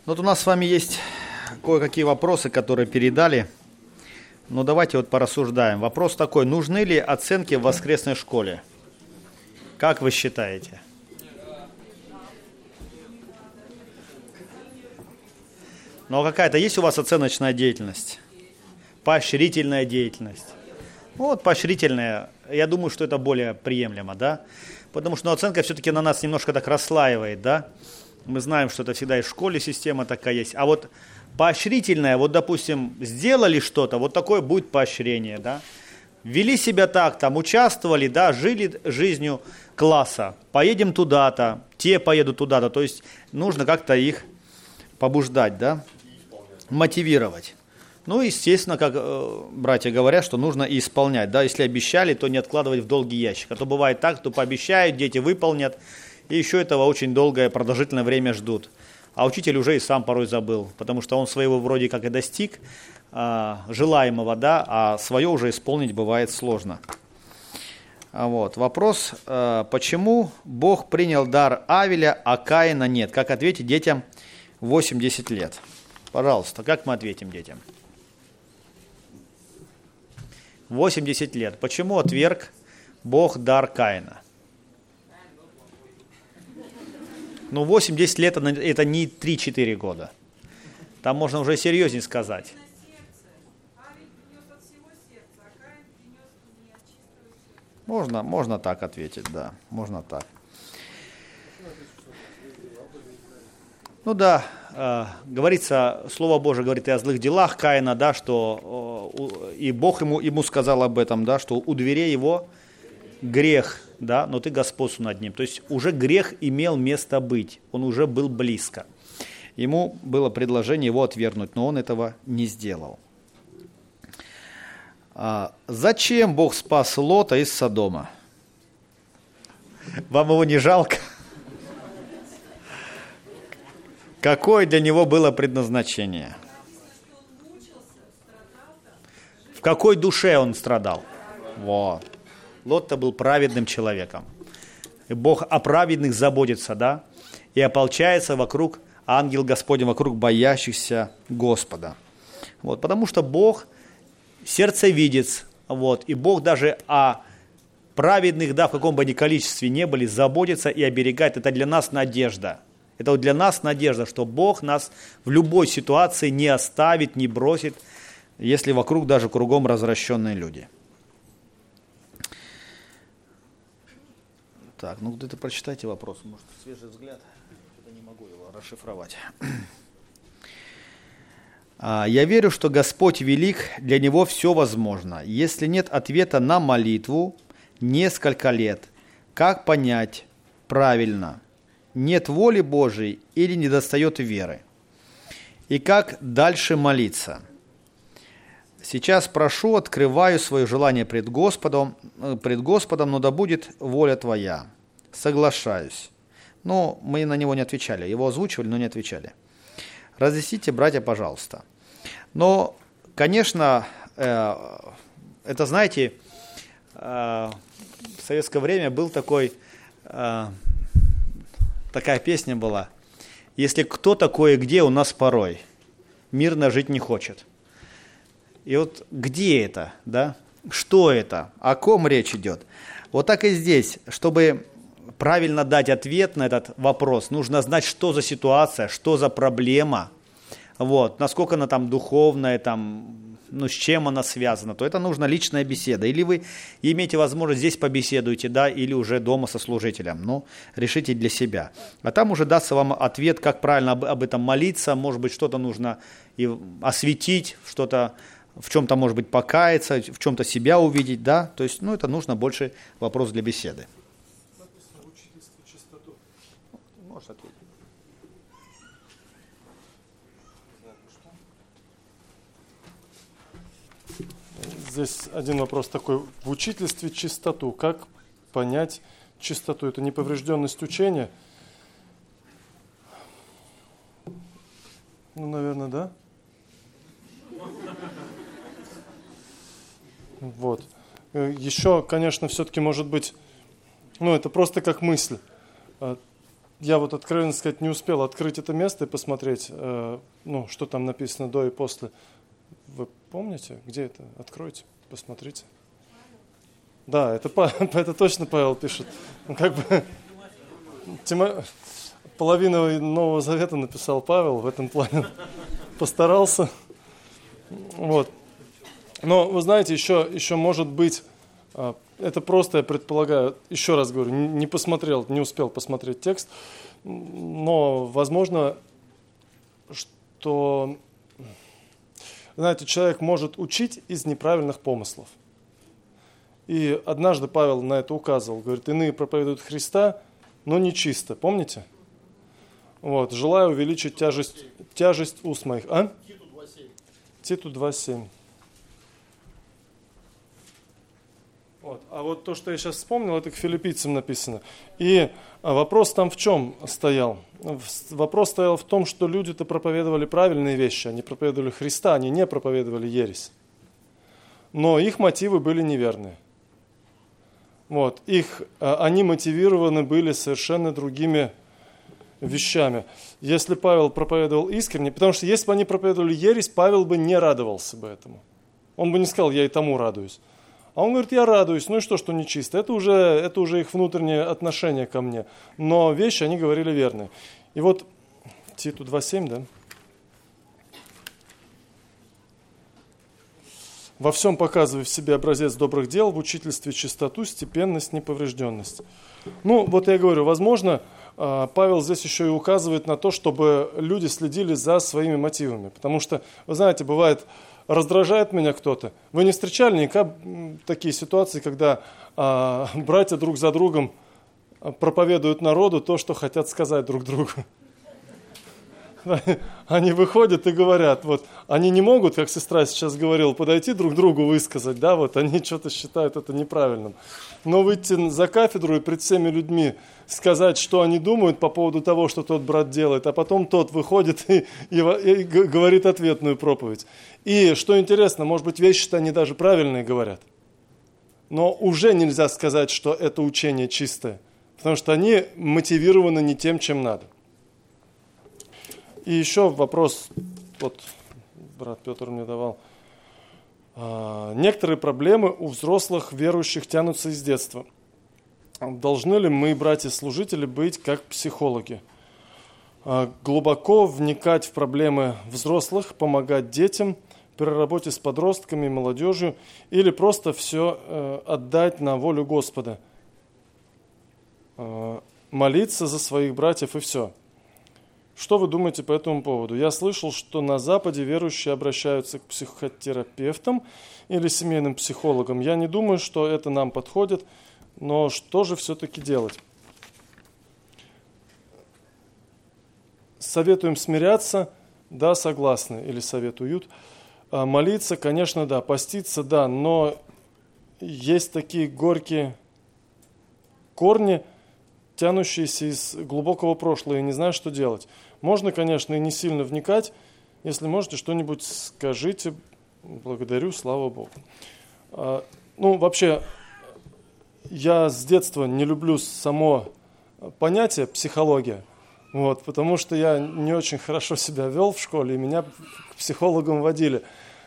Вот у нас с вами есть кое-какие вопросы, которые передали. Но давайте вот порассуждаем. Вопрос такой: нужны ли оценки в воскресной школе? Как вы считаете? Ну, а какая-то есть у вас оценочная деятельность? Поощрительная деятельность? Ну, вот поощрительная, я думаю, что это более приемлемо, да? Потому что оценка все-таки на нас немножко так расслаивает, да? Мы знаем, что это всегда и в школе система такая есть. А вот поощрительная, вот, допустим, сделали что-то, вот такое будет поощрение, да? Вели себя так, там, участвовали, да, жили жизнью класса, поедем туда-то, те поедут туда-то. То есть нужно как-то их побуждать, да? Мотивировать. Ну, естественно, как братья говорят, что нужно и исполнять. Да? Если обещали, то не откладывать в долгий ящик. А то бывает так, что пообещают, дети выполнят, и еще этого очень долгое, продолжительное время ждут. А учитель уже и сам порой забыл, потому что он своего вроде как и достиг желаемого, да, а свое уже исполнить бывает сложно. Вот. Вопрос, почему Бог принял дар Авеля, а Каина нет? Как ответить детям 8-10 лет? Пожалуйста, как мы ответим детям? 80 лет. Почему отверг Бог дар Каина? Ну, 8-10 лет это не 3-4 года. Там можно уже серьезнее сказать. Можно так ответить, да. Можно так. Ну да, говорится, Слово Божие говорит и о злых делах Каина, да, что и Бог ему сказал об этом, да, что у дверей его грех, да, но ты господствуй над ним. То есть уже грех имел место быть, он уже был близко. Ему было предложение его отвергнуть, но он этого не сделал. Зачем Бог спас Лота из Содома? Вам его не жалко? Какое для него было предназначение? В какой душе он страдал? Вот. Лот-то был праведным человеком. И Бог о праведных заботится, да? И ополчается вокруг, ангел Господень, вокруг боящихся Господа. Вот. Потому что Бог сердцевидец. Вот. И Бог даже о праведных, да, в каком бы ни количестве не были, заботится и оберегает. Это для нас надежда. Это вот для нас надежда, что Бог нас в любой ситуации не оставит, не бросит, если вокруг даже кругом развращенные люди. Так, ну где-то прочитайте вопрос, может, свежий взгляд, что-то не могу его расшифровать. Я верю, что Господь велик, для Него все возможно. Если нет ответа на молитву несколько лет, как понять правильно? Нет воли Божией или недостает веры? И как дальше молиться? Сейчас прошу, открываю свое желание пред Господом, но да будет воля Твоя. Соглашаюсь. Но мы на него не отвечали. Его озвучивали, но не отвечали. Разъясните, братья, пожалуйста. Но, конечно, это, знаете, в советское время был такая песня была: «Если кто такое где у нас порой, мирно жить не хочет». И вот где это, да? Что это? О ком речь идет? Вот так и здесь. Чтобы правильно дать ответ на этот вопрос, нужно знать, что за ситуация, что за проблема, вот, насколько она там духовная, там, ну, с чем она связана, то это нужна личная беседа. Или вы имеете возможность, здесь побеседуете, да, или уже дома со служителем, ну, решите для себя. А там уже дастся вам ответ, как правильно об этом молиться, может быть, что-то нужно и осветить, что-то, в чем-то, может быть, покаяться, в чем-то себя увидеть, да, то есть, ну, это нужно больше вопрос для беседы. Написано в учительстве чистоту. Можешь ответить. Здесь один вопрос такой. В учительстве чистоту. Как понять чистоту? Это неповрежденность учения? Ну, наверное, да. Вот. Еще, конечно, все-таки может быть, ну, это просто как мысль. я вот, откровенно сказать, не успел открыть это место и посмотреть, что там написано до и после. Вы помните, где это? Откройте, посмотрите. Да, это точно Павел пишет. Половину Нового Завета написал Павел, в этом плане постарался. Вот. Но, вы знаете, еще может быть, это просто, я предполагаю, еще раз говорю, не успел посмотреть текст, но возможно, что, знаете, человек может учить из неправильных помыслов. И однажды Павел на это указывал, говорит, иные проповедуют Христа, но не чисто, помните? Вот, желаю увеличить тяжесть уст моих. Титу 2:7. Вот. А вот то, что я сейчас вспомнил, это к филиппийцам написано. И вопрос там в чем стоял? Вопрос стоял в том, что люди-то проповедовали правильные вещи, они проповедовали Христа, они не проповедовали ересь. Но их мотивы были неверные. Вот. Они мотивированы были совершенно другими вещами. Если Павел проповедовал искренне, потому что если бы они проповедовали ересь, Павел бы не радовался бы этому. Он бы не сказал, я и тому радуюсь. А он говорит, я радуюсь, ну и что нечисто? Это уже их внутреннее отношение ко мне. Но вещи они говорили верные. И вот Титу 2:7, да? Во всем показывай в себе образец добрых дел, в учительстве чистоту, степенность, неповрежденность. Ну, вот я говорю, возможно, Павел здесь еще и указывает на то, чтобы люди следили за своими мотивами. Потому что, вы знаете, бывает, раздражает меня кто-то. Вы не встречали никогда такие ситуации, когда братья друг за другом проповедуют народу то, что хотят сказать друг другу? Они выходят и говорят, вот, они не могут, как сестра сейчас говорила, подойти друг другу высказать, да, вот, они что-то считают это неправильным. Но выйти за кафедру и пред всеми людьми сказать, что они думают по поводу того, что тот брат делает, а потом тот выходит и говорит ответную проповедь. И, что интересно, может быть, вещи-то они даже правильные говорят, но уже нельзя сказать, что это учение чистое, потому что они мотивированы не тем, чем надо. И еще вопрос, вот брат Петр мне давал. Некоторые проблемы у взрослых верующих тянутся из детства. Должны ли мы, братья-служители, быть как психологи? Глубоко вникать в проблемы взрослых, помогать детям при работе с подростками и молодежью, или просто все отдать на волю Господа? Молиться за своих братьев и все. Что вы думаете по этому поводу? Я слышал, что на Западе верующие обращаются к психотерапевтам или семейным психологам. Я не думаю, что это нам подходит, но что же все-таки делать? Советуем смиряться? Да, согласны. Или советуют. Молиться, конечно, да. Поститься, да. Но есть такие горькие корни, тянущиеся из глубокого прошлого, и не знаю, что делать. Можно, конечно, и не сильно вникать. Если можете, что-нибудь скажите. Благодарю, слава Богу. Вообще, я с детства не люблю само понятие психология, потому что я не очень хорошо себя вел в школе, и меня к психологам водили.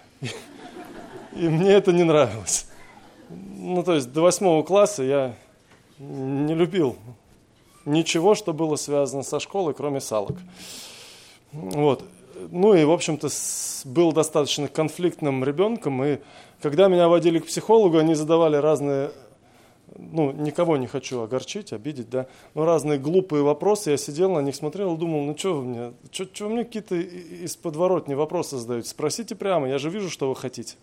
И мне это не нравилось. То есть до 8 класса я не любил ничего, что было связано со школой, кроме салок. Ну и, в общем-то, был достаточно конфликтным ребенком, и когда меня водили к психологу, они задавали разные, никого не хочу огорчить, обидеть, да, но разные глупые вопросы, я сидел на них, смотрел и думал, что вы мне какие-то из подворотни вопросы задаете, спросите прямо, я же вижу, что вы хотите.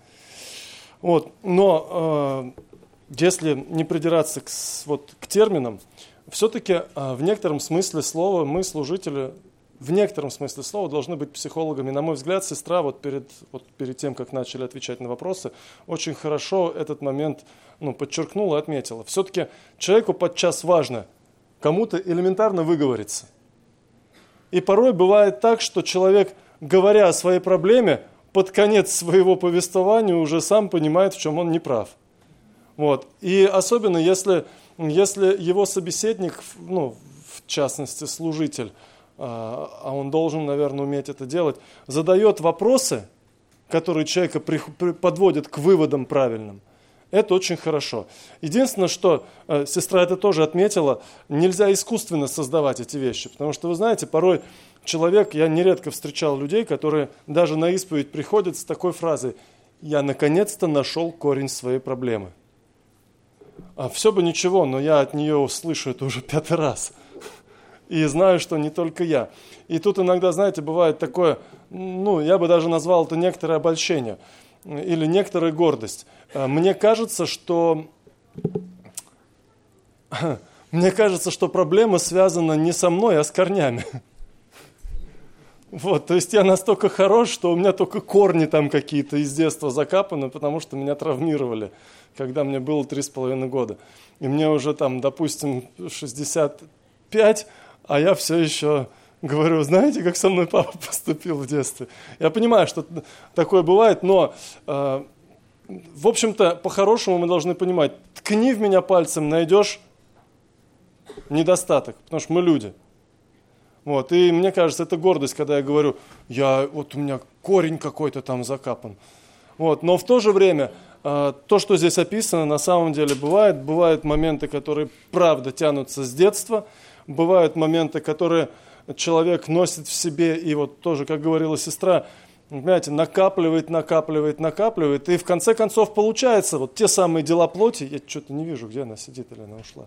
Но если не придираться к терминам, все-таки в некотором смысле слова мы, служители, в некотором смысле слова должны быть психологами. На мой взгляд, сестра перед тем, как начали отвечать на вопросы, очень хорошо этот момент подчеркнула, отметила. Все-таки человеку подчас важно кому-то элементарно выговориться. И порой бывает так, что человек, говоря о своей проблеме, под конец своего повествования уже сам понимает, в чем он не прав. И особенно, если его собеседник в частности служитель, а он должен, наверное, уметь это делать, задает вопросы, которые человека подводят к выводам правильным, это очень хорошо. Единственное, что сестра это тоже отметила, нельзя искусственно создавать эти вещи, потому что, вы знаете, порой человек, я нередко встречал людей, которые даже на исповедь приходят с такой фразой: «Я наконец-то нашел корень своей проблемы». А все бы ничего, но я от нее слышу это уже 5-й раз. И знаю, что не только я. И тут иногда, знаете, бывает такое, я бы даже назвал это некоторое обольщение или некоторая гордость. Мне кажется, что проблема связана не со мной, а с корнями. Вот, то есть я настолько хорош, что у меня только корни там какие-то из детства закапаны, потому что меня травмировали, когда мне было 3,5 года. И мне уже там, допустим, 65, а я все еще говорю: знаете, как со мной папа поступил в детстве? Я понимаю, что такое бывает, но, в общем-то, по-хорошему мы должны понимать: ткни в меня пальцем, найдешь недостаток, потому что мы люди. Вот, и мне кажется, это гордость, когда я говорю: у меня корень какой-то там закапан. Вот, но в то же время, то, что здесь описано, на самом деле бывают моменты, которые правда тянутся с детства, бывают моменты, которые человек носит в себе, и вот тоже, как говорила сестра, понимаете, накапливает, и в конце концов получается вот те самые дела плоти. Я что-то не вижу, где она сидит, или она ушла.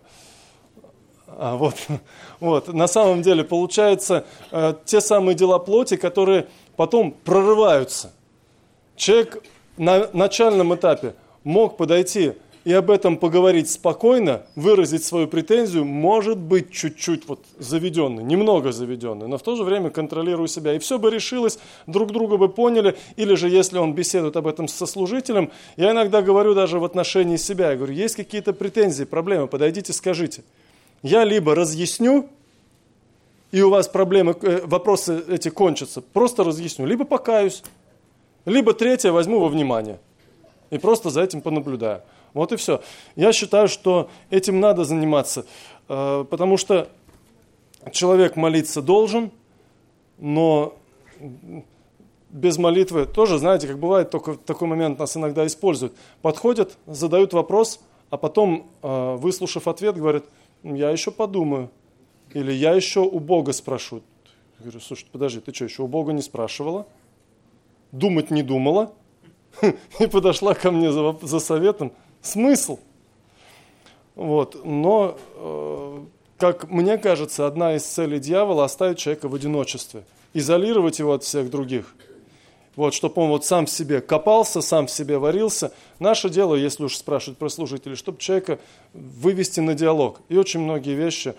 Вот. На самом деле получается те самые дела плоти, которые потом прорываются. Человек на начальном этапе мог подойти и об этом поговорить спокойно, выразить свою претензию, может быть, чуть-чуть заведенный, немного заведенный, но в то же время контролируя себя. И все бы решилось, друг друга бы поняли, или же если он беседует об этом со служителем, я иногда говорю даже в отношении себя, я говорю: есть какие-то претензии, проблемы, подойдите, скажите. Я либо разъясню, и у вас вопросы эти кончатся, просто разъясню, либо покаюсь, либо третье, возьму во внимание и просто за этим понаблюдаю. Вот и все. Я считаю, что этим надо заниматься, потому что человек молиться должен, но без молитвы тоже, знаете, как бывает, только в такой момент нас иногда используют. Подходят, задают вопрос, а потом, выслушав ответ, говорят: я еще подумаю, или я еще у Бога спрошу. Я говорю: слушай, подожди, ты что, еще у Бога не спрашивала? Думать не думала? И подошла ко мне за советом. Смысл? Вот. Но, как мне кажется, одна из целей дьявола — оставить человека в одиночестве, изолировать его от всех других. Вот, чтобы он сам в себе копался, сам в себе варился. Наше дело, если уж спрашивать про служителей, чтобы человека вывести на диалог. И очень многие вещи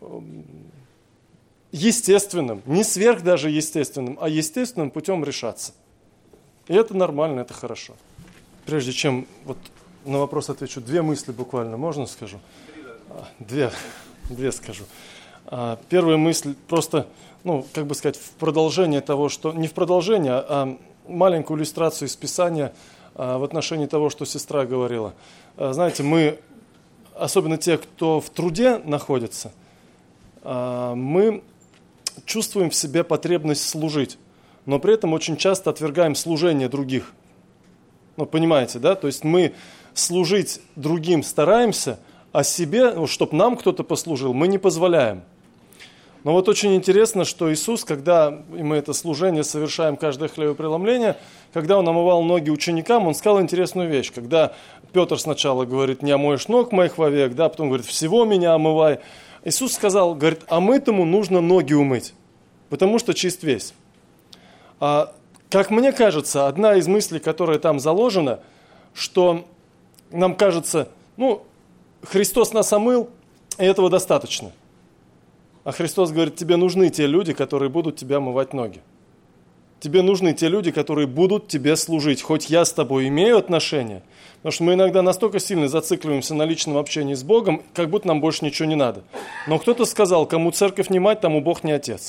естественным, не сверх даже естественным, а естественным путем решаться. И это нормально, это хорошо. Прежде чем на вопрос отвечу, 2 мысли буквально, можно скажу? 2 скажу. Первая мысль просто, в продолжение того, что... Не в продолжение, а маленькую иллюстрацию из Писания в отношении того, что сестра говорила. Знаете, мы, особенно те, кто в труде находится, мы чувствуем в себе потребность служить, но при этом очень часто отвергаем служение других. Понимаете, да? То есть мы служить другим стараемся, а себе, чтобы нам кто-то послужил, мы не позволяем. Но очень интересно, что Иисус, когда мы это служение совершаем, каждое хлебопреломление, когда Он омывал ноги ученикам, Он сказал интересную вещь. Когда Петр сначала говорит: не омоешь ног моих вовек, да, потом говорит: всего меня омывай. Иисус сказал, говорит: а мытому нужно ноги умыть, потому что чист весь. Как мне кажется, одна из мыслей, которая там заложена, что нам кажется, Христос нас омыл, и этого достаточно. А Христос говорит: тебе нужны те люди, которые будут тебе омывать ноги. Тебе нужны те люди, которые будут тебе служить. Хоть я с тобой имею отношения, потому что мы иногда настолько сильно зацикливаемся на личном общении с Богом, как будто нам больше ничего не надо. Но кто-то сказал: кому церковь не мать, тому Бог не отец.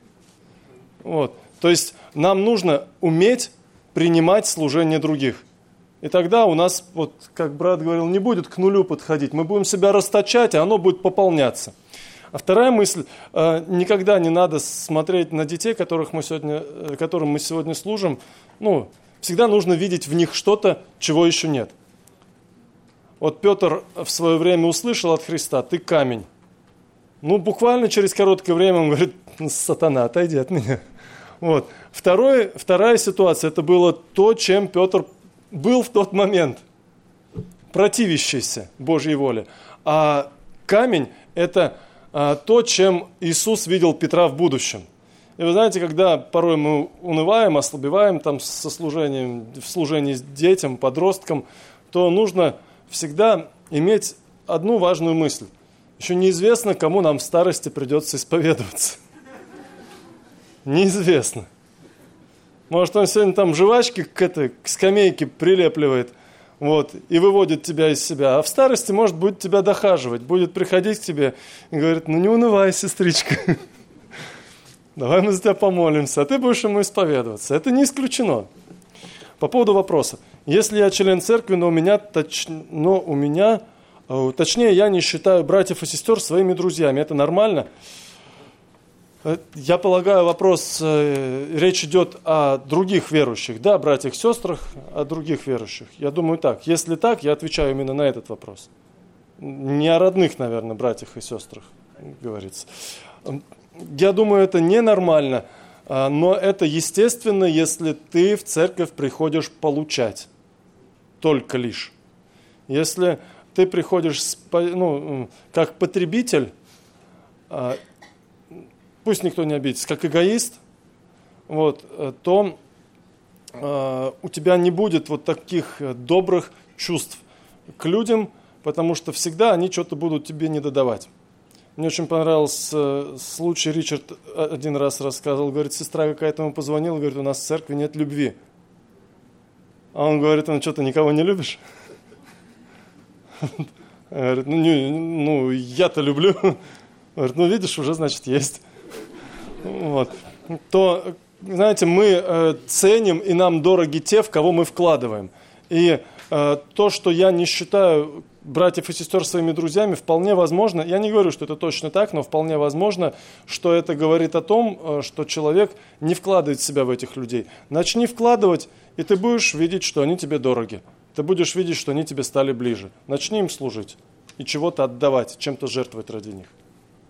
То есть нам нужно уметь принимать служение других. И тогда у нас, как брат говорил, не будет к нулю подходить. Мы будем себя расточать, а оно будет пополняться. А вторая мысль, никогда не надо смотреть на детей, которым мы сегодня служим. Всегда нужно видеть в них что-то, чего еще нет. Вот Петр в свое время услышал от Христа: ты камень. Буквально через короткое время он говорит: сатана, отойди от меня. Вот. Вторая ситуация, это было то, чем Петр был в тот момент, противящийся Божьей воле. А камень – это то, чем Иисус видел Петра в будущем. И вы знаете, когда порой мы унываем, ослабеваем там со служением, в служении детям, подросткам, то нужно всегда иметь одну важную мысль. Еще неизвестно, кому нам в старости придется исповедоваться. Неизвестно. Может, он сегодня там жвачки к скамейке прилепливает, и выводит тебя из себя. А в старости, может, будет тебя дохаживать, будет приходить к тебе и говорит: не унывай, сестричка. Давай мы за тебя помолимся, а ты будешь ему исповедоваться. Это не исключено. По поводу вопроса. Если я член церкви, точнее, я не считаю братьев и сестер своими друзьями, это нормально? Я полагаю, речь идет о других верующих, да, братьях и сестрах, о других верующих. Я думаю так. Если так, я отвечаю именно на этот вопрос. Не о родных, наверное, братьях и сестрах говорится. Я думаю, это ненормально, но это естественно, если ты в церковь приходишь получать только лишь. Если ты приходишь как потребитель, пусть никто не обидится, как эгоист, то у тебя не будет таких добрых чувств к людям, потому что всегда они что-то будут тебе не додавать. Мне очень понравился случай, Ричард один раз рассказывал, говорит, сестра какая-то ему позвонила, говорит, у нас в церкви нет любви. А он говорит: что, ты никого не любишь? Говорит: я-то люблю. Говорит: видишь, уже, значит, есть. То, знаете, мы ценим и нам дороги те, в кого мы вкладываем. И то, что я не считаю братьев и сестер своими друзьями, вполне возможно, я не говорю, что это точно так, но вполне возможно, что это говорит о том, что человек не вкладывает себя в этих людей. Начни вкладывать, и ты будешь видеть, что они тебе дороги. Ты будешь видеть, что они тебе стали ближе. Начни им служить и чего-то отдавать, чем-то жертвовать ради них.